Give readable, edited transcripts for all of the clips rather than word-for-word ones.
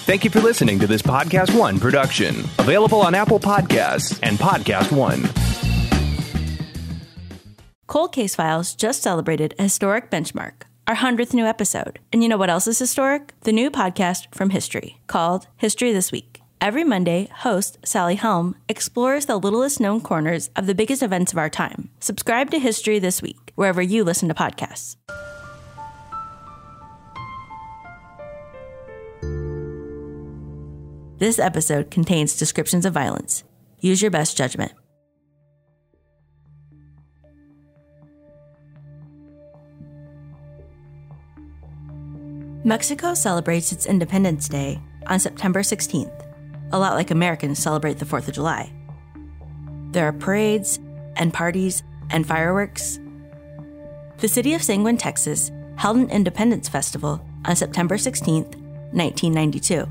Thank you for listening to this Podcast One production, available on Apple Podcasts and Podcast One. Cold Case Files just celebrated a historic benchmark, our 100th new episode. And you know what else is historic? The new podcast from History, called History This Week. Every Monday, host Sally Helm explores the littlest known corners of the biggest events of our time. Subscribe to History This Week, wherever you listen to podcasts. This episode contains descriptions of violence. Use your best judgment. Mexico celebrates its Independence Day on September 16th, a lot like Americans celebrate the 4th of July. There are parades and parties and fireworks. The city of Seguin, Texas, held an Independence Festival on September 16th, 1992.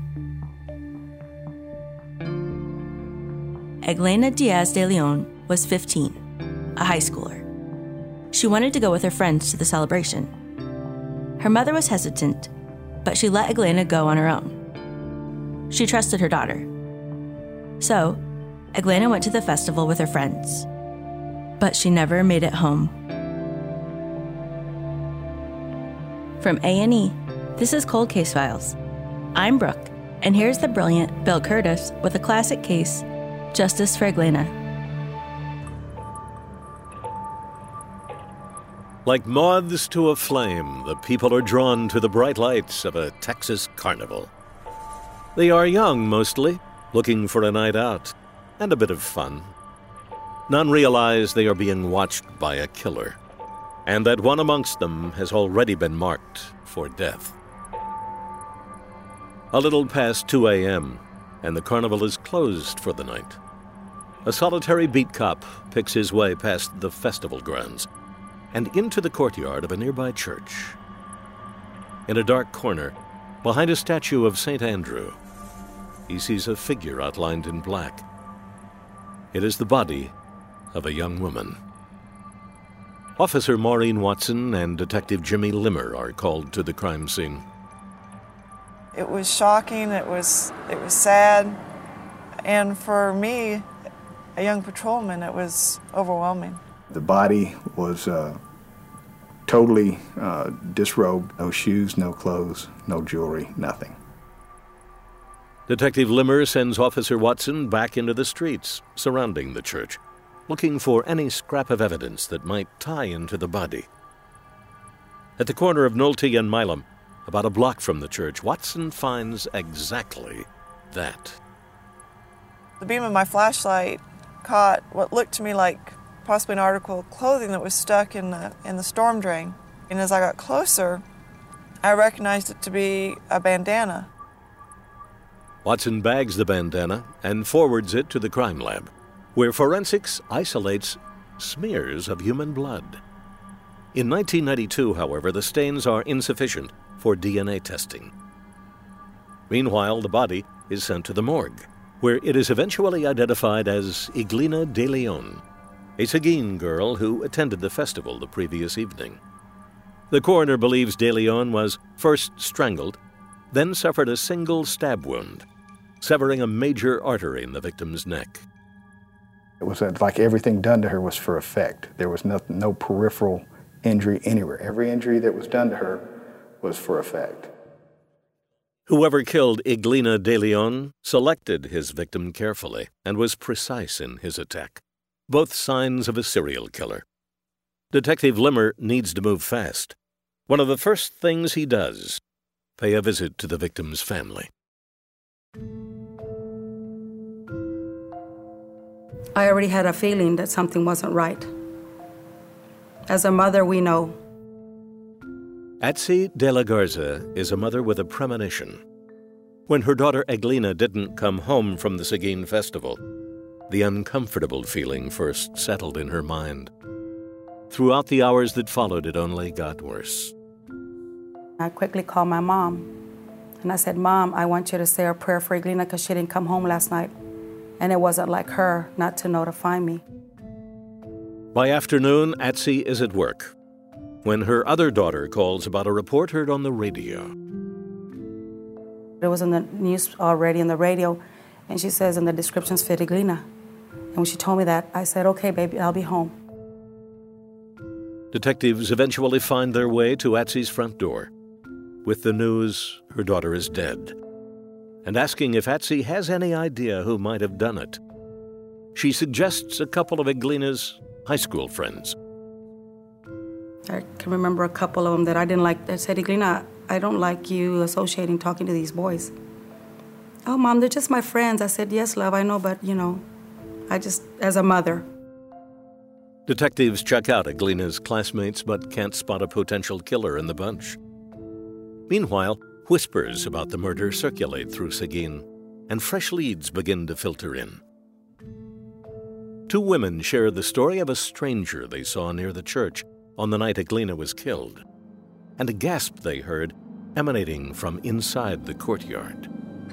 Eglena Diaz de Leon was 15, a high schooler. She wanted to go with her friends to the celebration. Her mother was hesitant, but she let Eglena go on her own. She trusted her daughter. So, Eglena went to the festival with her friends, but she never made it home. From A&E, this is Cold Case Files. I'm Brooke, and here's the brilliant Bill Curtis with a classic case, Justice for Eglena. Like moths to a flame, the people are drawn to the bright lights of a Texas carnival. They are young, mostly, looking for a night out and a bit of fun. None realize they are being watched by a killer, and that one amongst them has already been marked for death. A little past 2 a.m., and the carnival is closed for the night. A solitary beat cop picks his way past the festival grounds and into the courtyard of a nearby church. In a dark corner, behind a statue of St. Andrew, he sees a figure outlined in black. It is the body of a young woman. Officer Maureen Watson and Detective Jimmy Limmer are called to the crime scene. It was shocking, it was sad, and for me, a young patrolman, it was overwhelming. The body was totally disrobed, no shoes, no clothes, no jewelry, nothing. Detective Limmer sends Officer Watson back into the streets surrounding the church, looking for any scrap of evidence that might tie into the body. At the corner of Nolte and Milam, about a block from the church, Watson finds exactly that. The beam of my flashlight caught what looked to me like possibly an article of clothing that was stuck in the storm drain. And as I got closer, I recognized it to be a bandana. Watson bags the bandana and forwards it to the crime lab, where forensics isolates smears of human blood. In 1992, however, the stains are insufficient for DNA testing. Meanwhile, the body is sent to the morgue, where it is eventually identified as Eglena de Leon, a Seguin girl who attended the festival the previous evening. The coroner believes de Leon was first strangled, then suffered a single stab wound, severing a major artery in the victim's neck. It was like everything done to her was for effect. There was no peripheral injury anywhere. Every injury that was done to her was for effect. Whoever killed Eglena de Leon selected his victim carefully and was precise in his attack, both signs of a serial killer. Detective Limmer needs to move fast. One of the first things he does, pay a visit to the victim's family. I already had a feeling that something wasn't right. As a mother, we know. Atsi de la Garza is a mother with a premonition. When her daughter Eglena didn't come home from the Seguin festival, the uncomfortable feeling first settled in her mind. Throughout the hours that followed, it only got worse. I quickly called my mom, and I said, "Mom, I want you to say a prayer for Eglena because she didn't come home last night." And it wasn't like her not to notify me. By afternoon, Atsi is at work when her other daughter calls about a report heard on the radio. It was in the news already, on the radio, and she says in the descriptions, Feriglina. And when she told me that, I said, okay, baby, I'll be home. Detectives eventually find their way to Atzi's front door with the news her daughter is dead, and asking if Atzi has any idea who might have done it. She suggests a couple of Eglina's high school friends. I can remember a couple of them that I didn't like. I said, Eglina, I don't like you associating, talking to these boys. Oh, Mom, they're just my friends. I said, yes, love, I know, but, I just, as a mother. Detectives check out Eglina's classmates but can't spot a potential killer in the bunch. Meanwhile, whispers about the murder circulate through Seguin, and fresh leads begin to filter in. Two women share the story of a stranger they saw near the church on the night Eglina was killed, and a gasp they heard emanating from inside the courtyard.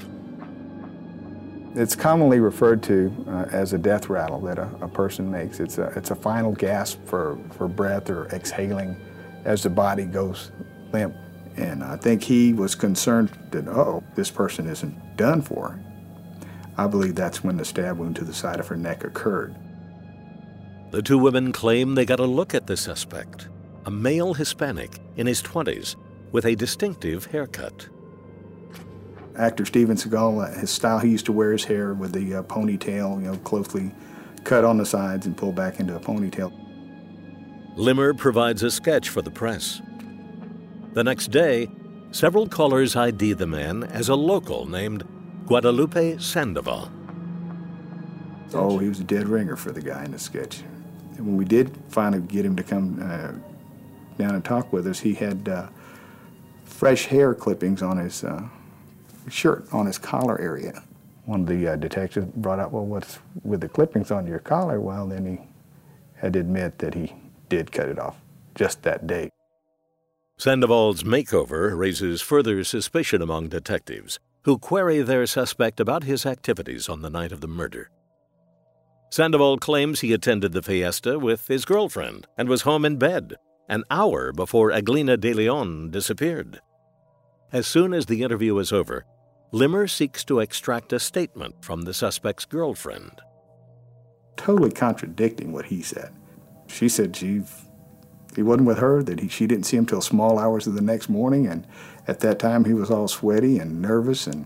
It's commonly referred to as a death rattle that a person makes. It's a final gasp for breath or exhaling as the body goes limp. And I think he was concerned that, this person isn't done for. I believe that's when the stab wound to the side of her neck occurred. The two women claim they got a look at the suspect, a male Hispanic in his 20s with a distinctive haircut. Actor Steven Seagal, his style, he used to wear his hair with the ponytail, closely cut on the sides and pulled back into a ponytail. Limmer provides a sketch for the press. The next day, several callers ID the man as a local named Guadalupe Sandoval. Oh, he was a dead ringer for the guy in the sketch. And when we did finally get him to come down and talk with us, he had fresh hair clippings on his shirt, on his collar area. One of the detectives brought up, well, what's with the clippings on your collar? Well, then he had to admit that he did cut it off just that day. Sandoval's makeover raises further suspicion among detectives, who query their suspect about his activities on the night of the murder. Sandoval claims he attended the fiesta with his girlfriend and was home in bed an hour before Eglina de Leon disappeared. As soon as the interview is over, Limmer seeks to extract a statement from the suspect's girlfriend. Totally contradicting what he said. She said he wasn't with her, that she didn't see him till small hours of the next morning, and at that time he was all sweaty and nervous and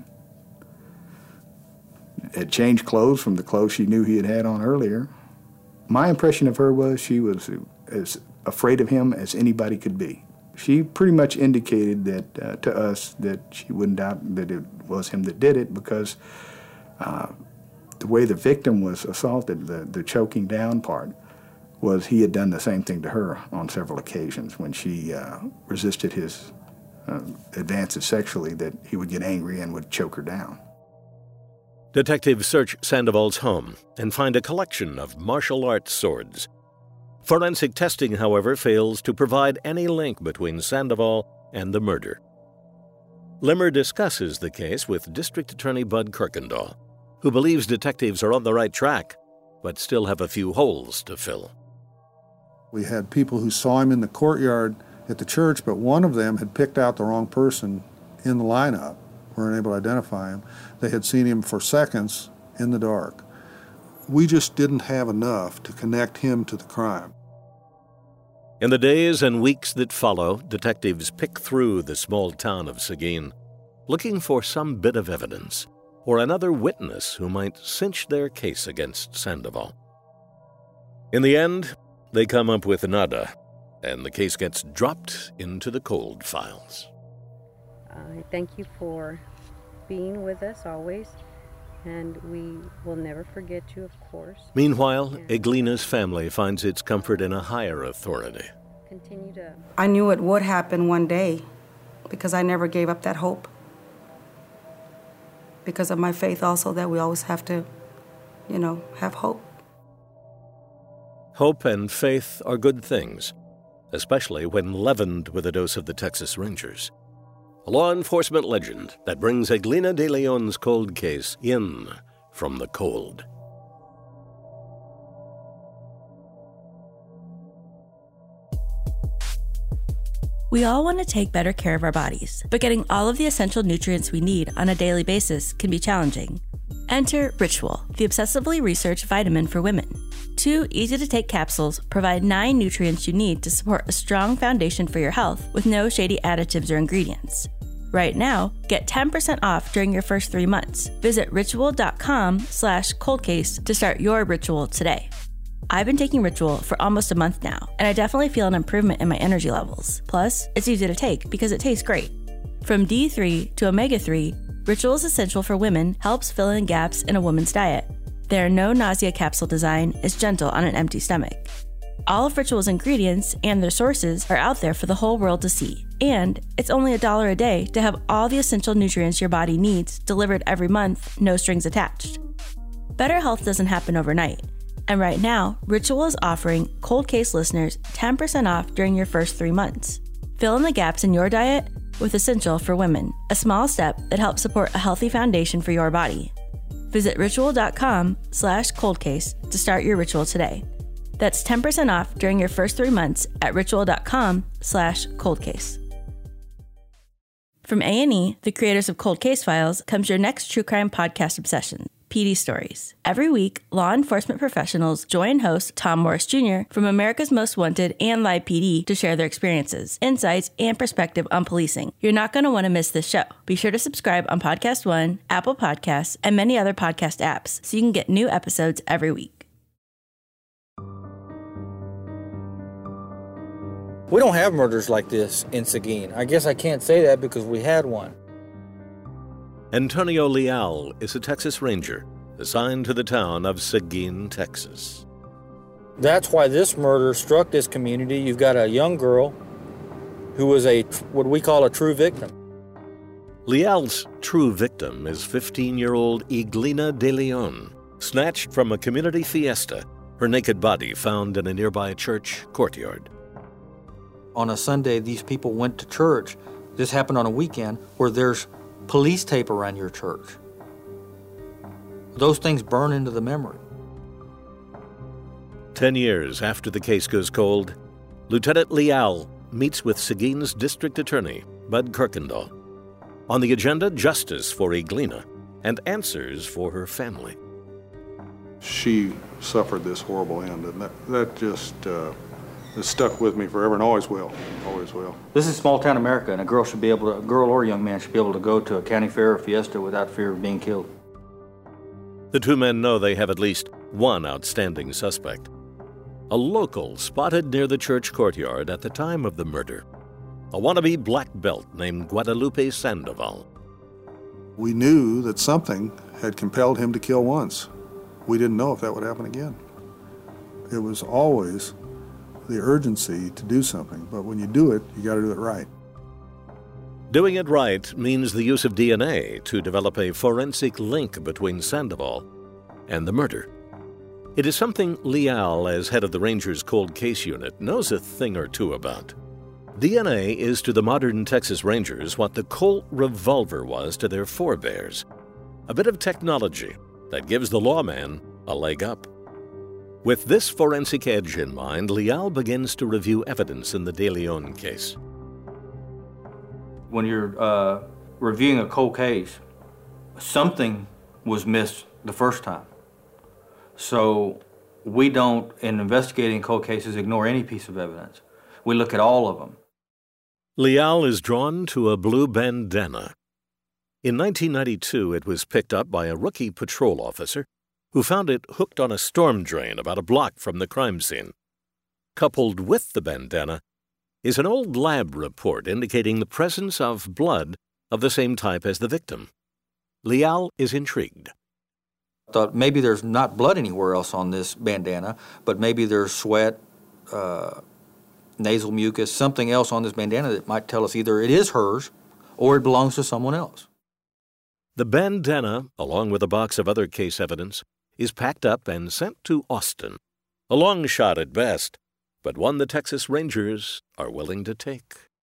had changed clothes from the clothes she knew he had had on earlier. My impression of her was she was as afraid of him as anybody could be. She pretty much indicated that to us that she wouldn't doubt that it was him that did it because the way the victim was assaulted, the choking down part, was he had done the same thing to her on several occasions when she resisted his advances sexually, that he would get angry and would choke her down. Detectives search Sandoval's home and find a collection of martial arts swords. Forensic testing, however, fails to provide any link between Sandoval and the murder. Limmer discusses the case with District Attorney Bud Kirkendall, who believes detectives are on the right track, but still have a few holes to fill. We had people who saw him in the courtyard at the church, but one of them had picked out the wrong person in the lineup. We weren't able to identify him. They had seen him for seconds in the dark. We just didn't have enough to connect him to the crime. In the days and weeks that follow, detectives pick through the small town of Seguin, looking for some bit of evidence or another witness who might cinch their case against Sandoval. In the end, they come up with nada, and the case gets dropped into the cold files. I thank you for being with us always, and we will never forget you, of course. Meanwhile, Eglina's family finds its comfort in a higher authority. I knew it would happen one day because I never gave up that hope. Because of my faith also, that we always have to, have hope. Hope and faith are good things, especially when leavened with a dose of the Texas Rangers. A law enforcement legend that brings Eglina de Leon's cold case in from the cold. We all want to take better care of our bodies, but getting all of the essential nutrients we need on a daily basis can be challenging. Enter Ritual, the obsessively researched vitamin for women. 2 easy-to-take capsules provide 9 nutrients you need to support a strong foundation for your health with no shady additives or ingredients. Right now, get 10% off during your first 3 months. Visit ritual.com/coldcase to start your Ritual today. I've been taking Ritual for almost a month now, and I definitely feel an improvement in my energy levels. Plus, it's easy to take because it tastes great. From D3 to omega-3, Ritual is essential for women, helps fill in gaps in a woman's diet. Their no-nausea capsule design is gentle on an empty stomach. All of Ritual's ingredients and their sources are out there for the whole world to see. And it's only $1 a day to have all the essential nutrients your body needs delivered every month, no strings attached. Better health doesn't happen overnight. And right now, Ritual is offering Cold Case listeners 10% off during your first 3 months. Fill in the gaps in your diet with Essential for Women, a small step that helps support a healthy foundation for your body. Visit ritual.com/coldcase to start your Ritual today. That's 10% off during your first 3 months at ritual.com/coldcase. From A&E, the creators of Cold Case Files, comes your next true crime podcast obsession, PD Stories. Every week, law enforcement professionals join host Tom Morris Jr. from America's Most Wanted and Live PD to share their experiences, insights, and perspective on policing. You're not going to want to miss this show. Be sure to subscribe on Podcast One, Apple Podcasts, and many other podcast apps so you can get new episodes every week. We don't have murders like this in Seguin. I guess I can't say that because we had one. Antonio Leal is a Texas Ranger assigned to the town of Seguin, Texas. That's why this murder struck this community. You've got a young girl who was what we call a true victim. Leal's true victim is 15-year-old Iglina de Leon, snatched from a community fiesta, her naked body found in a nearby church courtyard. On a Sunday, these people went to church. This happened on a weekend where there's police tape around your church. Those things burn into the memory. 10 years after the case goes cold, Lieutenant Leal meets with Seguin's district attorney, Bud Kirkendall. On the agenda, justice for Iglina and answers for her family. She suffered this horrible end, and that just it's stuck with me forever and always will, always will. This is small town America, and a girl or young man should be able to go to a county fair or fiesta without fear of being killed. The two men know they have at least one outstanding suspect. A local spotted near the church courtyard at the time of the murder. A wannabe black belt named Guadalupe Sandoval. We knew that something had compelled him to kill once. We didn't know if that would happen again. It was always the urgency to do something, but when you do it, you got to do it right. Doing it right means the use of DNA to develop a forensic link between Sandoval and the murder. It is something Leal, as head of the Rangers Cold Case Unit, knows a thing or two about. DNA is to the modern Texas Rangers what the Colt revolver was to their forebears. A bit of technology that gives the lawman a leg up. With this forensic edge in mind, Leal begins to review evidence in the De Leon case. When you're reviewing a cold case, something was missed the first time. So we don't, in investigating cold cases, ignore any piece of evidence. We look at all of them. Leal is drawn to a blue bandana. In 1992, it was picked up by a rookie patrol officer who found it hooked on a storm drain about a block from the crime scene. Coupled with the bandana is an old lab report indicating the presence of blood of the same type as the victim. Leal is intrigued. I thought maybe there's not blood anywhere else on this bandana, but maybe there's sweat, nasal mucus, something else on this bandana that might tell us either it is hers or it belongs to someone else. The bandana, along with a box of other case evidence, is packed up and sent to Austin. A long shot at best, but one the Texas Rangers are willing to take.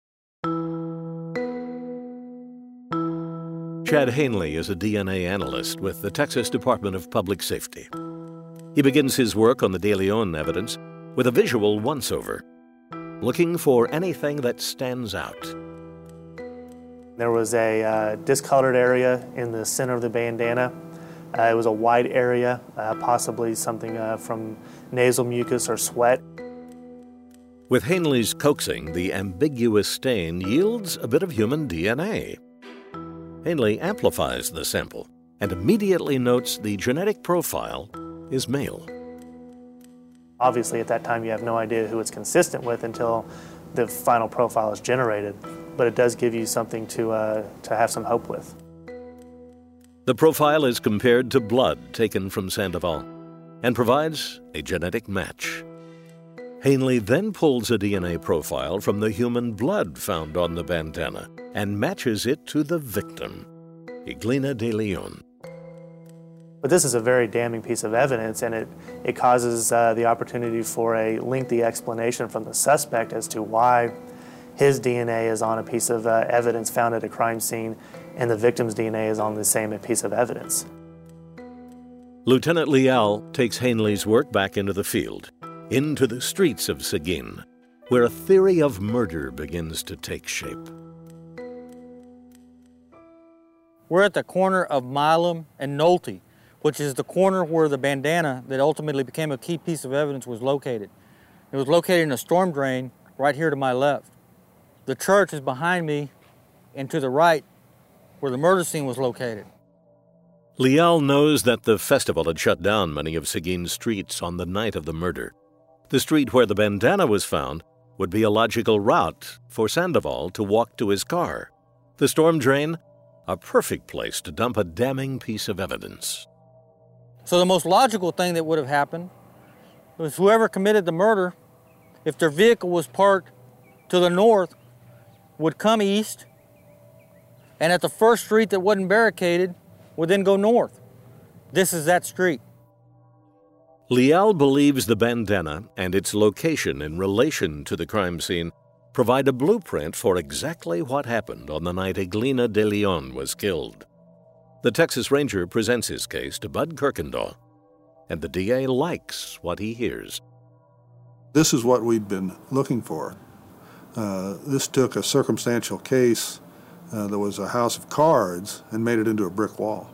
Chad Hanley is a DNA analyst with the Texas Department of Public Safety. He begins his work on the De Leon evidence with a visual once-over. looking for anything that stands out. There was a discolored area in the center of the bandana. It was a white area, possibly something from nasal mucus or sweat. With Hanley's coaxing, the ambiguous stain yields a bit of human DNA. Hanley amplifies the sample and immediately notes the genetic profile is male. Obviously, at that time, you have no idea who it's consistent with until the final profile is generated, but it does give you something to have some hope with. The profile is compared to blood taken from Sandoval and provides a genetic match. Hanley then pulls a DNA profile from the human blood found on the bandana and matches it to the victim, Eglina de Leon. But this is a very damning piece of evidence, and it causes the opportunity for a lengthy explanation from the suspect as to why his DNA is on a piece of evidence found at a crime scene and the victim's DNA is on the same piece of evidence. Lieutenant Leal takes Hanley's work back into the field, into the streets of Seguin, where a theory of murder begins to take shape. We're at the corner of Milam and Nolte, which is the corner where the bandana that ultimately became a key piece of evidence was located. It was located in a storm drain right here to my left. The church is behind me and to the right where the murder scene was located. Leal knows that the festival had shut down many of Seguin's streets on the night of the murder. The street where the bandana was found would be a logical route for Sandoval to walk to his car. The storm drain, a perfect place to dump a damning piece of evidence. So the most logical thing that would have happened was whoever committed the murder, if their vehicle was parked to the north, would come east, and at the first street that wasn't barricaded, would then go north. This is that street. Leal believes the bandana and its location in relation to the crime scene provide a blueprint for exactly what happened on the night Eglina de Leon was killed. The Texas Ranger presents his case to Bud Kirkendall, and the DA likes what he hears. This is what we'd been looking for. This took a circumstantial case that was a house of cards and made it into a brick wall.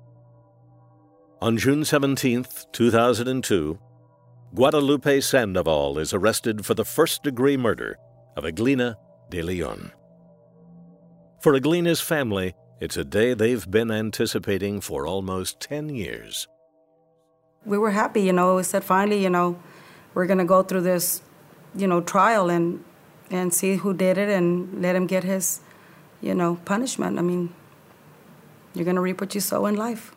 On June 17, 2002, Guadalupe Sandoval is arrested for the first-degree murder of Eglina de Leon. For Eglina's family, it's a day they've been anticipating for almost 10 years. We were happy, we said finally, we're going to go through this, trial and see who did it and let him get his, punishment. I mean, you're going to reap what you sow in life.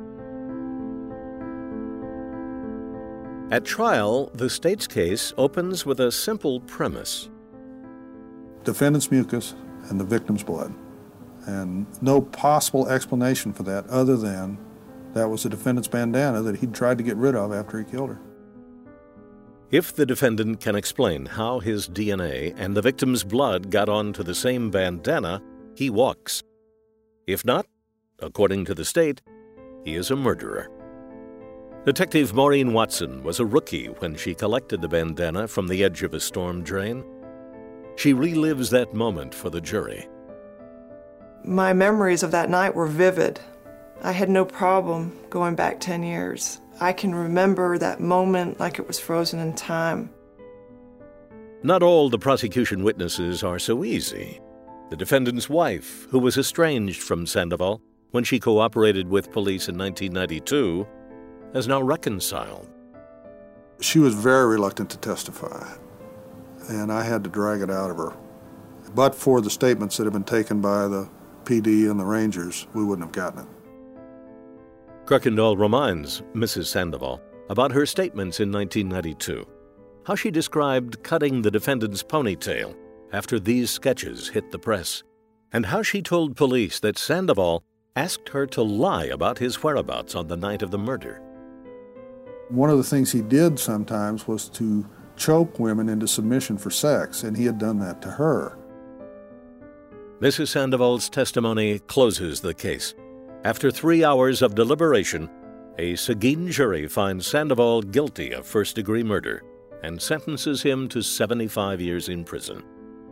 At trial, the state's case opens with a simple premise. Defendant's mucus and the victim's blood. And no possible explanation for that other than that was the defendant's bandana that he'd tried to get rid of after he killed her. If the defendant can explain how his DNA and the victim's blood got onto the same bandana, he walks. If not, according to the state, he is a murderer. Detective Maureen Watson was a rookie when she collected the bandana from the edge of a storm drain. She relives that moment for the jury. My memories of that night were vivid. I had no problem going back 10 years. I can remember that moment like it was frozen in time. Not all the prosecution witnesses are so easy. The defendant's wife, who was estranged from Sandoval when she cooperated with police in 1992, has now reconciled. She was very reluctant to testify, and I had to drag it out of her. But for the statements that have been taken by the PD and the Rangers, we wouldn't have gotten it. Kirkendall reminds Mrs. Sandoval about her statements in 1992, how she described cutting the defendant's ponytail after these sketches hit the press, and how she told police that Sandoval asked her to lie about his whereabouts on the night of the murder. One of the things he did sometimes was to choke women into submission for sex, and he had done that to her. Mrs. Sandoval's testimony closes the case. After 3 hours of deliberation, a Seguin jury finds Sandoval guilty of first-degree murder and sentences him to 75 years in prison.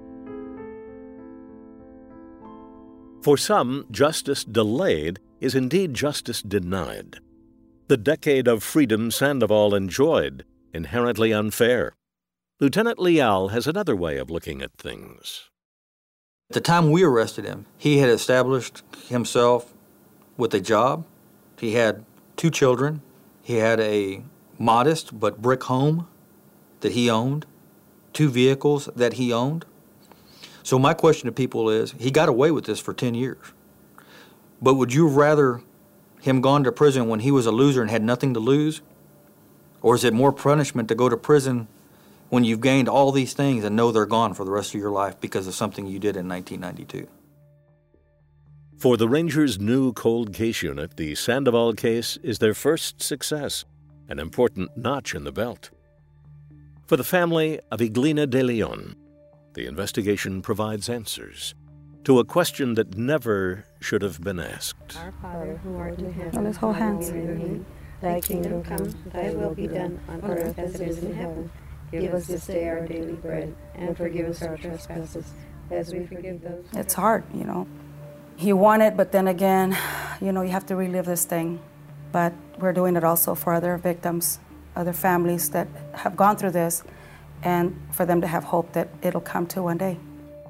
For some, justice delayed is indeed justice denied. The decade of freedom Sandoval enjoyed, inherently unfair. Lieutenant Leal has another way of looking at things. At the time we arrested him, he had established himself with a job. He had 2 children. He had a modest but brick home that he owned, 2 vehicles that he owned. So my question to people is, he got away with this for 10 years. But would you rather him gone to prison when he was a loser and had nothing to lose? Or is it more punishment to go to prison when you've gained all these things and know they're gone for the rest of your life because of something you did in 1992? For the Rangers' new cold case unit, the Sandoval case is their first success, an important notch in the belt. For the family of Iglina de Leon, the investigation provides answers to a question that never should have been asked. Our Father, who art in heaven, Well, let's hold hands. Thy kingdom come, thy will be done on earth as it is in heaven. Give us this day our daily bread, and forgive us our trespasses, as we forgive those. It's hard, you know. You want it, but then again, you know, you have to relive this thing. But we're doing it also for other victims, other families that have gone through this, and for them to have hope that it'll come to one day.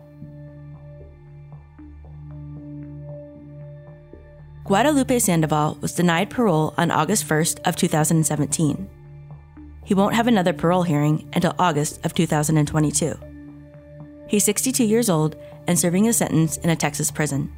Guadalupe Sandoval was denied parole on August 1st of 2017. He won't have another parole hearing until August of 2022. He's 62 years old and serving a sentence in a Texas prison.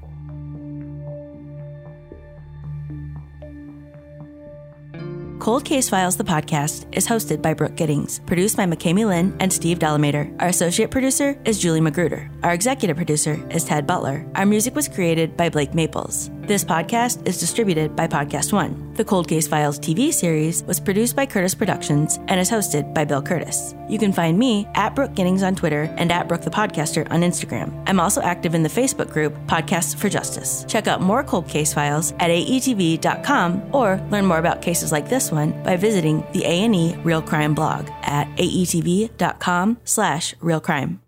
Cold Case Files, the podcast, is hosted by Brooke Giddings, produced by McKamey Lynn and Steve Delamater. Our associate producer is Julie Magruder. Our executive producer is Ted Butler. Our music was created by Blake Maples. This podcast is distributed by Podcast One. The Cold Case Files TV series was produced by Curtis Productions and is hosted by Bill Curtis. You can find me at Brooke Giddings on Twitter and at Brooke the Podcaster on Instagram. I'm also active in the Facebook group Podcasts for Justice. Check out more Cold Case Files at aetv.com or learn more about cases like this one by visiting the A&E Real Crime blog at aetv.com/realcrime.